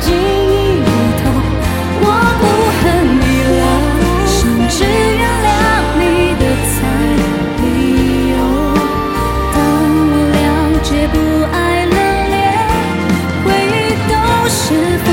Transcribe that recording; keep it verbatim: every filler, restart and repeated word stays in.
记忆里头，我不恨你了，甚至原谅你的猜理由。当我了解不爱了，连回忆都是